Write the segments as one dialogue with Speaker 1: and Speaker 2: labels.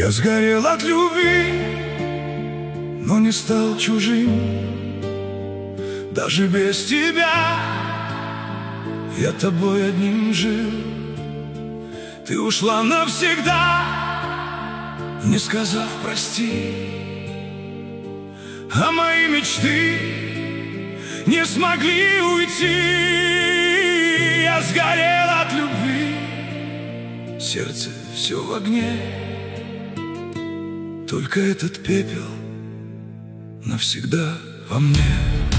Speaker 1: Я сгорел от любви, но не стал чужим. Даже без тебя я тобой одним жил. Ты ушла навсегда, не сказав прости, а мои мечты не смогли уйти. Я сгорел от любви, сердце все в огне. Только этот пепел навсегда во мне.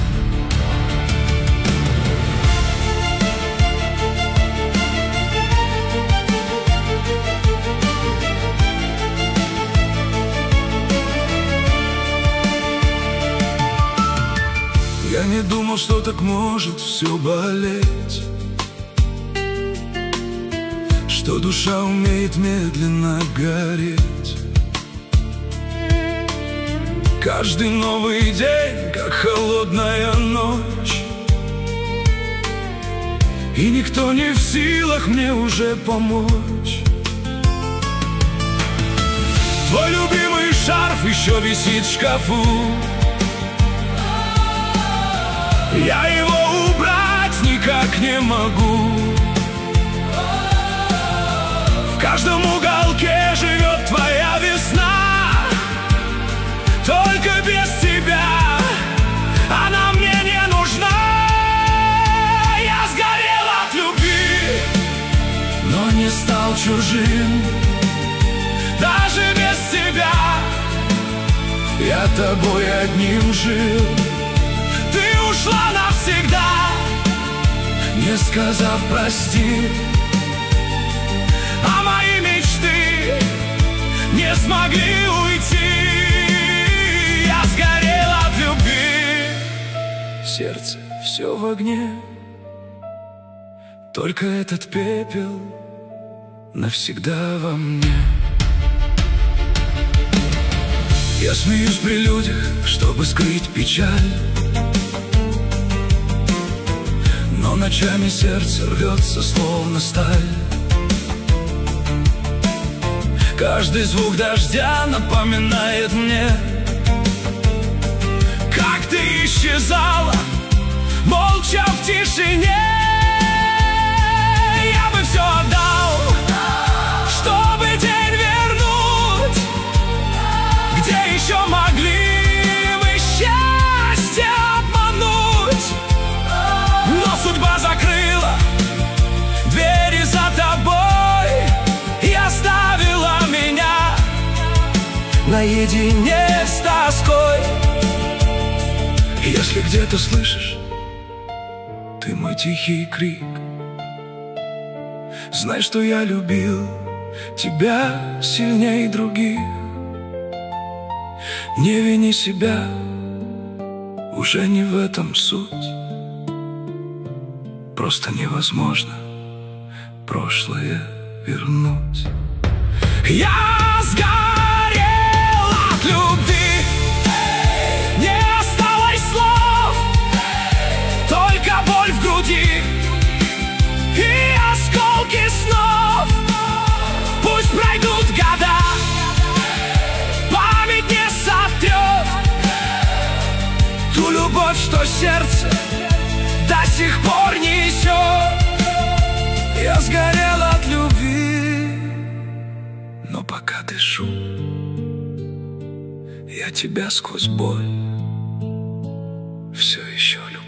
Speaker 1: Я не думал, что так может все болеть, что душа умеет медленно гореть. Каждый новый день, как холодная ночь, и никто не в силах мне уже помочь. Твой любимый шарф еще висит в шкафу, я его убрать никак не могу. В каждом уголке живет твоя весна, только без тебя она мне не нужна. Я сгорел от любви, но не стал чужим. Даже без тебя я тобой одним жил. Ты ушла навсегда, не сказав прости, а мои мечты не смогли уйти. Я сгорел от любви, сердце все в огне. Только этот пепел навсегда во мне. Я смеюсь при людях, чтобы скрыть печаль, но ночами сердце рвется, словно сталь. Каждый звук дождя напоминает мне, как ты исчезала, молча в тишине. Я бы все отдал, чтобы день вернуть, где еще могли мы счастье обмануть. Но судьба закрыла двери за тобой и оставила меня наедине с тоской. Если где-то слышишь ты мой тихий крик, знай, что я любил тебя сильнее других. Не вини себя, уже не в этом суть. Просто невозможно прошлое вернуть. Я сгорел от любви, не осталось слов, только боль в груди и осколки снов. Пусть пройдут года, память не сотрет ту любовь, что сердце до сих пор несет. Я сгорел от любви, но пока дышу, я тебя сквозь боль все еще люблю.